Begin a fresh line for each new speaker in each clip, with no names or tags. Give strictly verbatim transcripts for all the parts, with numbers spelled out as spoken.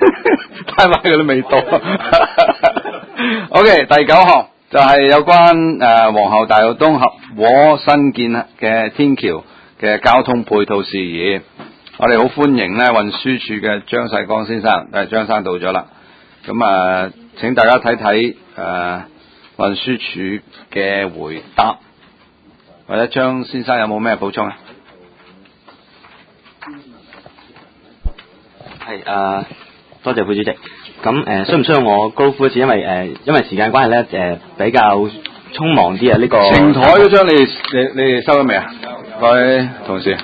帶埋佢都未到。OK， 第九項就係有關誒、呃、皇后大道東合和新建嘅天橋嘅交通配套事宜。我哋好歡迎咧運輸署嘅張世光先生，誒張生到咗啦。咁啊、呃，請大家睇睇誒運輸署嘅回答，或者張先生有冇咩補充啊？
係誒、呃，多謝副主席。咁誒、呃，需唔需要我高呼一次？因為誒、呃，因為時間關係咧，誒、呃、比較匆忙啲啊。呢、這個
成台嗰張你你你哋收咗未啊？各位同事。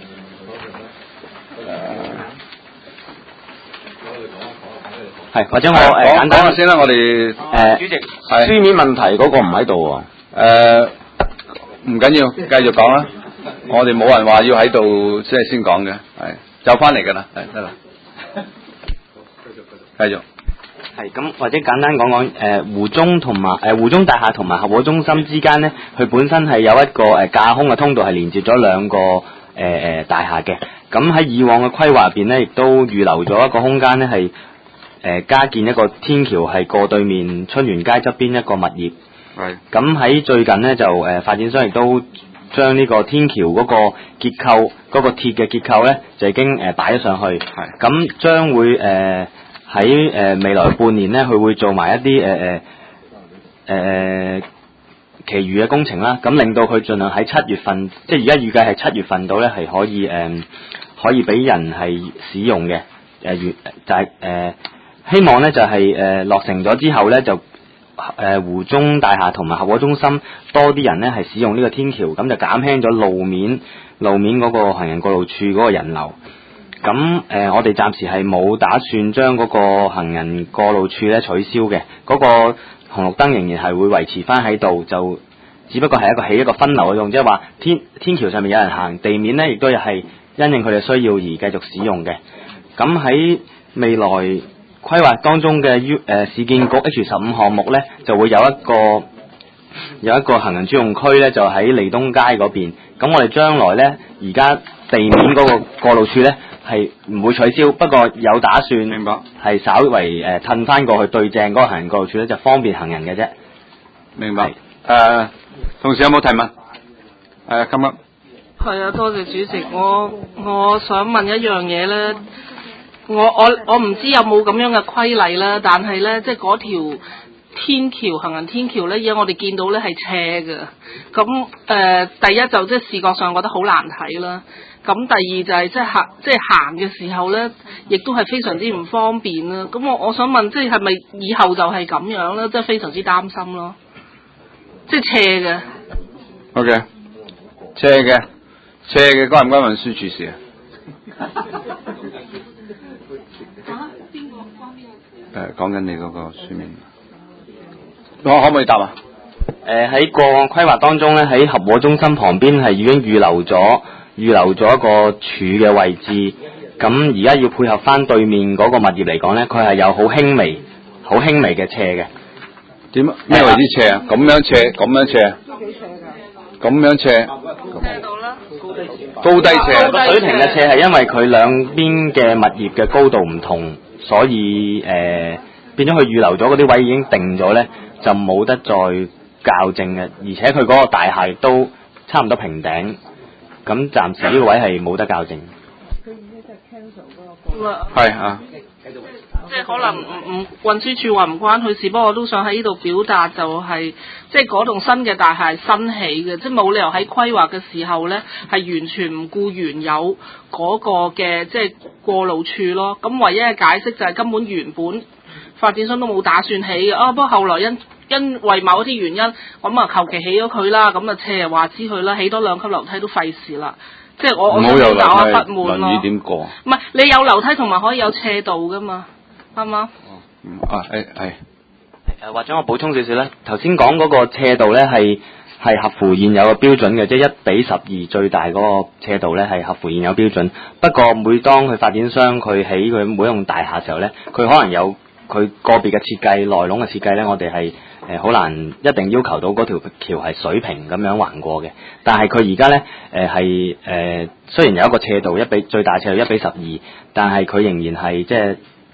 係，或者我誒、呃、簡單
講下先啦，我哋誒、
呃、主席書面問題嗰個唔喺度喎。
誒唔緊要，繼續講啦。我哋冇人話要喺度即係先講嘅，係就翻嚟㗎啦，係得啦。繼續。
係咁，或者簡單講講誒湖中同埋誒湖中大廈同埋合和中心之間咧，佢本身係有一個誒架空嘅通道，係連接咗兩個誒誒、呃、大廈嘅。咁喺以往嘅規劃入邊咧，亦都預留咗一個空間咧，係。誒、呃、加建一個天橋，係過對面春園街側邊一個物業。
係。咁
喺最近呢，就誒、呃、發展商亦都將呢個天橋嗰個結構嗰、嗰個鐵嘅結構咧，就已經誒擺咗上去。係。咁將會誒喺誒未來半年咧，佢會做埋一啲誒誒誒其餘嘅工程啦。咁令到佢盡量喺七月份，即係而家預計係七月份度咧，係可以誒、呃、可以俾人係使用嘅。誒、呃、月就係、是、誒。呃希望咧就係、是、誒、呃、落成咗之後咧就誒、呃、湖中大廈同埋合和中心多啲人咧係使用呢個天橋，咁就減輕咗路面路面嗰個行人過路處嗰個人流。咁誒、呃、我哋暫時係冇打算將嗰個行人過路處咧取消嘅，嗰、那個紅綠燈仍然係會維持翻喺度，就只不過係一個起一個分流嘅用，即係話天天橋上面有人行，地面咧亦都係因應佢哋需要而繼續使用嘅。咁喺未來規劃當中嘅 U 誒市建局 H 十五項目咧，就會有一個有一個行人專用區咧，就喺利東街嗰邊。咁我哋將來咧，而家地面嗰個過路處咧係唔會取消，不過有打算，明白，係稍為誒褪翻過去對正嗰個行人過路處咧，就方便行人嘅啫。
明白。誒、呃，同事有冇提問？誒，今日
係啊，多謝主席。我我想問一樣嘢咧。我我我唔知有冇咁樣嘅規例啦，但係咧，即係嗰條天橋行人天橋咧，而家我哋見到咧係斜嘅。咁誒、呃，第一就即係視覺上覺得好難睇啦。咁第二就係即係行即係行嘅時候咧，亦都係非常之唔方便啦。咁我我想問，即係係咪以後就係咁樣咧？即係非常之擔心咯。即係斜嘅。
O K，斜嘅，斜嘅關唔關運輸署事啊？誒，講緊你嗰個書面，我可唔可以答啊？
誒、呃，喺過往規劃當中咧，喺合和中心旁邊係已經預留咗預留咗一個柱嘅位置。咁而家要配合翻對面嗰個物業嚟講咧，佢係有好輕微、好輕微嘅斜嘅。
點啊？咩為之斜啊？咁樣斜，咁樣斜。都幾斜㗎。咁樣斜。斜到啦。高低斜。
個水平嘅斜係因為佢兩邊嘅物業嘅高度唔同。所以誒、呃、變咗佢預留咗嗰啲位已經定咗咧，就冇得再校正嘅，而且佢嗰個大廈亦都差唔多平頂，咁暫時呢個位係冇得校正。佢而家就 cancel 嗰個。
係啊。
即係可能唔唔運輸署話唔關佢事，不過我都想喺呢度表達就係、是，即係嗰棟新嘅大廈係新起嘅，即係冇理由喺規劃嘅時候咧係完全唔顧原有嗰個嘅即係過路處咯。咁唯一嘅解釋就係根本原本發展商都冇打算起嘅，啊不過後來因因為某一啲原因，咁啊求其起咗佢啦，咁啊斜話知佢啦，起多兩級樓梯都費事啦。即係我我想表達我不滿咯。
輪椅點過？
唔係你有樓梯同埋可以有斜度噶嘛？啱唔啱？
哦，啊，誒係。
誒，或者我補充少少咧，頭先講嗰個斜度咧係係合乎現有嘅標準嘅，即係一比十二最大嗰個斜度咧係合乎現有標準。不過每當佢發展商佢起佢每棟大廈嘅時候咧，佢可能有佢個別嘅設計、內籠嘅設計咧，我哋係誒好難一定要求到嗰條橋係水平咁樣橫過嘅。但係佢而家咧誒係誒雖然有一個斜度一比最大斜度一比十二，但係佢仍然係即係。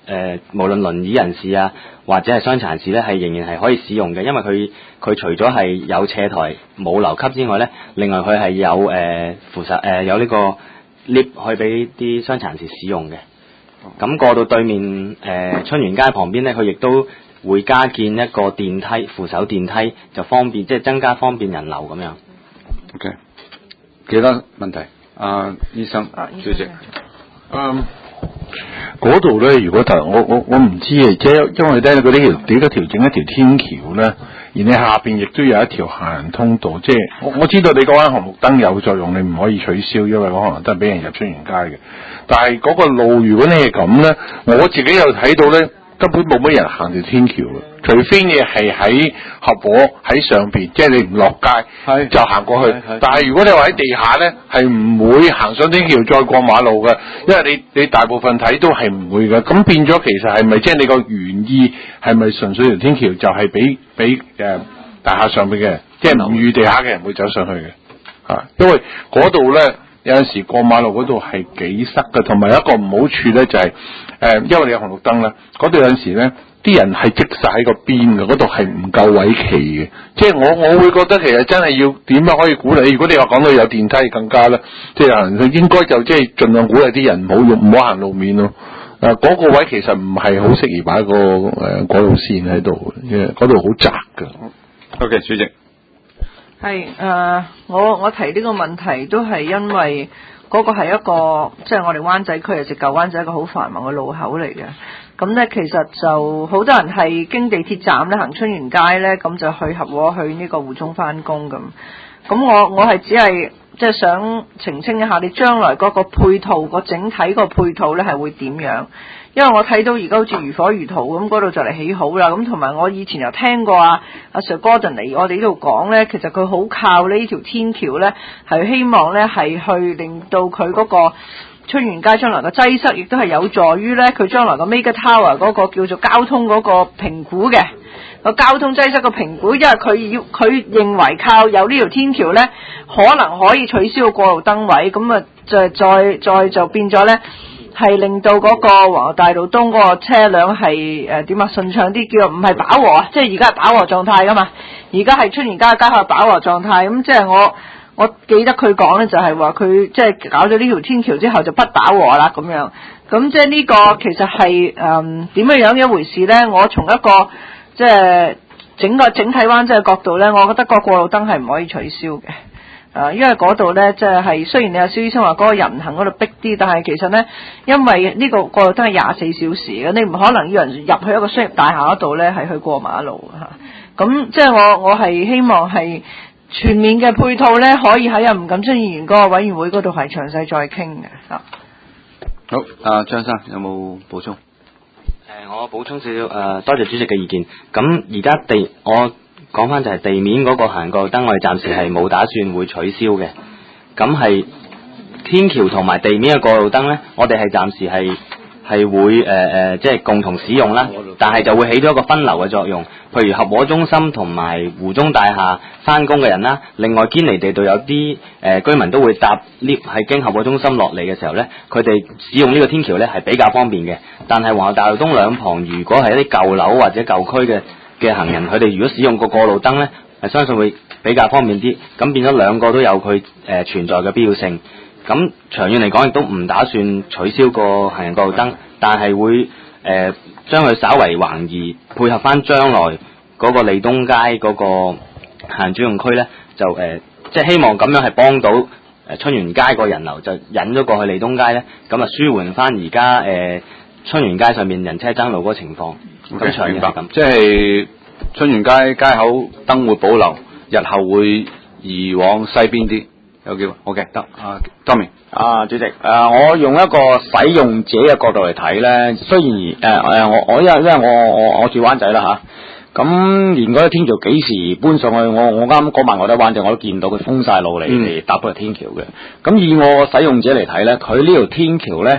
誒無論輪椅人士啊，或者係傷殘人士咧，係仍然係可以使用嘅，因為佢佢除咗係有斜台冇樓級之外咧，另外佢係有誒、呃、扶手誒、呃、有呢個 lift 可以俾啲傷殘人士使用嘅。咁過到對面誒、呃、春園街旁邊咧，佢亦都會加建一個電梯扶手電梯，就方便即係增加方便人流咁樣。
OK， 其他問題？啊，醫生，
啊、
主席，
嗯，嗰度咧，如果頭我我我唔知啊，即係因為咧嗰啲條點解調整一條天橋咧，而你下邊亦都有一條行人通道，即係我我知道你嗰間紅綠燈有作用，你唔可以取消，因為嗰紅綠燈俾人入春園街嘅。但係嗰個路，如果你係咁咧，我自己又睇到咧，根本冇乜人行條天橋嘅，除非你係喺合和喺上邊，即係你唔落街就行過去。但係如果你話喺地下咧，係唔會行上天橋再過馬路嘅，因為你你大部分睇都係唔會嘅。咁變咗其實係咪即係你個原意係咪純粹條天橋就係俾俾誒大廈上邊嘅，即係唔預地下嘅人會走上去嘅嚇？因為嗰度咧。有陣時過馬路嗰度係幾塞嘅，同埋一個唔好處咧就係、是、誒、呃，因為你有紅綠燈啦，嗰度有陣時咧啲人係積晒喺個邊嘅，嗰度係唔夠位企嘅。即係我我會覺得其實真係要點樣可以鼓勵？如果你話講到有電梯更加咧，即係佢應該就即係盡量鼓勵啲人唔好用唔好行路面咯。誒、呃，嗰、那個位其實唔係好適宜擺個誒過路線喺度，因為嗰度好窄㗎。
OK， 主席。
係誒、呃，我我提呢個問題都係因為嗰個係一個即係、就是、我哋灣仔區啊，直舊灣仔一個好繁忙嘅路口嚟嘅。咁咧其實就好多人係經地鐵站咧行春園街咧，咁就去合和去呢個湖中返工咁。咁我我係只係即係想澄清一下，你將來嗰個配套個整體個配套咧係會點樣？因為我睇到而家好似如火如荼咁，嗰度就嚟起好啦。咁同埋我以前又聽過啊，阿 Sir Gordon 嚟我哋呢度講咧，其實佢好靠呢條天橋咧，係希望咧係去令到佢嗰個春園街將來嘅擠塞，亦都係有助於咧佢將來個 Mega Tower 嗰個叫做交通嗰個評估嘅個交通擠塞個評估，因為佢要佢認為靠有呢條天橋咧，可能可以取消過路燈位，咁啊就再再就變咗咧。係令到嗰個皇后大道東嗰個車輛係誒點啊順暢啲，叫做唔係飽和啊，即係而家係飽和狀態噶嘛，而家係春園街街係飽和狀態，咁即係我我記得佢講咧就係話佢即係搞咗呢條天橋之後就不飽和啦咁樣，咁即係呢個其實係誒點樣樣一回事咧？我從一個即係整個整體灣仔嘅角度咧，我覺得個過路燈係唔可以取消嘅。誒，因為嗰度咧，即係係雖然你阿蕭醫生話嗰個人行嗰度逼啲，但係其實咧，因為呢個過路燈係廿四小時嘅，你唔可能要人入去一個商業大廈嗰度咧係去過馬路嚇。咁即係我我係希望係全面嘅配套咧，可以喺阿吳錦春議員嗰個委員會嗰度係詳細再傾嘅嚇。
好，阿張生有冇補充？誒、
呃，我補充少少誒，多謝主席嘅意見。咁而家地我。講翻就係地面嗰個行人過路燈，我哋暫時係冇打算會取消嘅。咁係天橋同埋地面嘅過路燈呢，我哋係暫時係係會誒誒、呃，即係共同使用啦。但係就會起到一個分流嘅作用。譬如合和中心同埋湖中大廈翻工嘅人啦，另外堅尼地道有啲誒、呃、居民都會搭 lift 係經合和中心落嚟嘅時候呢，佢哋使用呢個天橋呢係比較方便嘅。但係皇后大道東兩旁如果係一啲舊樓或者舊區嘅嘅行人，佢哋如果使用個過路燈呢，係相信會比較方便啲，咁變咗兩個都有佢誒、呃、存在嘅必要性。咁長遠嚟講，亦都唔打算取消個行人過路燈，但係會誒、呃、將佢稍為橫移，配合翻將來嗰個利東街嗰個行人專用區呢，就誒、呃、即係希望咁樣係幫到誒春園街個人流，就引咗過去利東街呢，咁啊舒緩翻而家誒春園街上面人車爭路嗰個情況。
Okay，明白咁，即係春園街街口燈會保留，日後會移往西邊啲，有機會。OK，得。啊，Tommy，
啊，主席，誒、呃，我用一個使用者嘅角度嚟睇咧，雖然誒誒、呃，我我因為因為我我我住灣仔啦吓，咁、啊、連嗰啲天橋幾時搬上去，我我啱嗰晚我喺灣仔我都見到佢封晒路嚟嚟搭嗰條天橋嘅。咁以我使用者嚟睇咧，佢呢條天橋咧，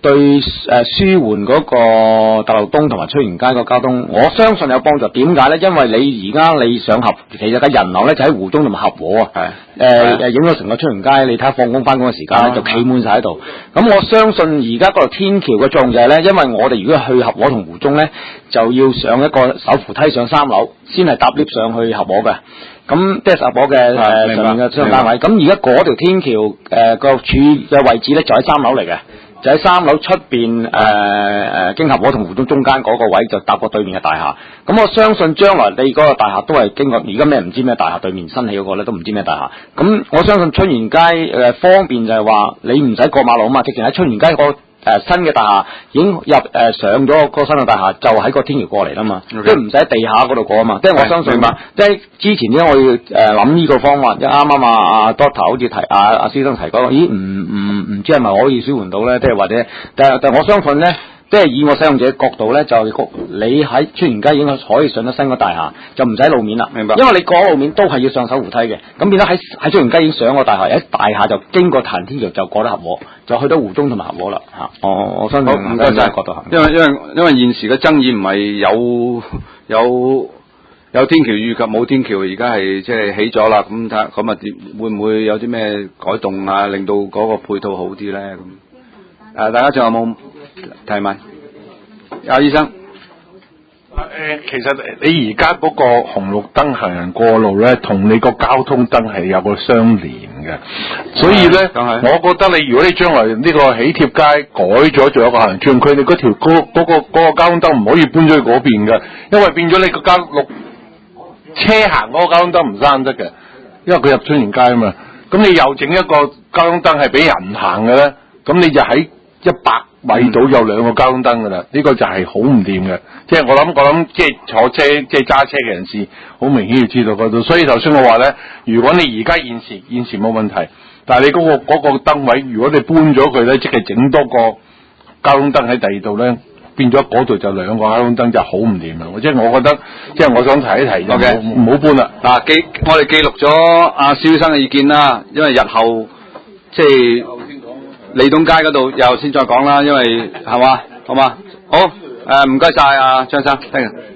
對誒、呃、舒緩嗰個大路東同埋翠園街個交通，我相信有幫助。點解咧？因為你而家你上合，其實嘅人流咧就喺湖中同埋合和啊。係誒誒，影響成個翠園街，你睇下放工翻工嘅時間咧就企滿晒喺度。咁我相信而家嗰條天橋嘅作用就係咧，因為我哋如果去合和同湖中咧，就要上一個手扶梯上三樓，先係搭 lift 上去合和嘅。咁即係合和嘅誒上面嘅商業單位。咁而家嗰條天橋誒個柱嘅位置咧就喺三樓嚟嘅。就喺三樓出邊誒誒經合和同湖中中間嗰個位就搭過對面嘅大廈，咁我相信將來你嗰個大廈都係經過而家咩唔知咩大廈對面新起嗰個咧都唔知咩大廈，咁我相信春園街誒、呃、方便就係話你唔使過馬路啊嘛，直情喺春園街個。誒、呃、新嘅大廈已經入誒、呃、上咗個新嘅大廈，就喺個天橋過嚟啦嘛，okay. 即係唔使喺地下嗰度過啊嘛，即係我相信嘛，即係之前咧我要誒諗呢個方法，即係啱啱啊啊 Doctor 好似提啊啊先生提講，咦唔唔唔知係咪可以舒緩到咧？即係或者，但係但係我相信咧。即係以我使用者角度咧，就你喺春園街已經可以上得新個大廈，就唔使路面啦。明白。因為你過路面都係要上手扶梯嘅，咁變咗喺喺春園街已經上個大廈，喺大廈就經過彈天橋就過得合和，就去到湖中同埋合和啦嚇。我我相信唔該晒角度行。
因為因為因為現時嘅爭議唔係有有有天橋與及冇天橋，而家係即係起咗啦。咁睇咁啊，會唔會有啲咩改動啊，令到嗰個配套好啲咧？咁誒、呃，大家仲有冇提問？阿醫生，誒、
呃，其實你而家嗰個紅綠燈行人過路咧，同你個交通燈係有個相連嘅，所以咧，我覺得你如果你將來呢個喜帖街改咗做一個行人專區，你嗰條嗰嗰個嗰、嗰個交通燈唔可以搬咗去嗰邊嘅，因為變咗你個交綠車行嗰個交通燈唔閂得嘅，因為佢入春園街啊嘛，咁你又整一個交通燈係俾人行嘅咧，咁你就喺一百米度有兩個交通燈噶啦，呢、這個就係好唔掂嘅。即係我諗，我諗即係坐車，即係揸車嘅人士，好明顯要知道嗰度。所以頭先我話咧，如果你而家現時現時冇問題，但係你嗰、那個嗰、那個燈位，如果你搬咗佢咧，即係整多個交通燈喺第二度咧，變咗嗰度就兩個交通燈就好唔掂啦。即係我覺得，即係我想提一提，唔好唔好搬啦。
嗱，記我哋記錄咗阿蕭醫生嘅意見啦，因為日後即係。利東街嗰度又先再講啦，因為係嘛，好嘛，好誒，唔該晒啊張生，聽日。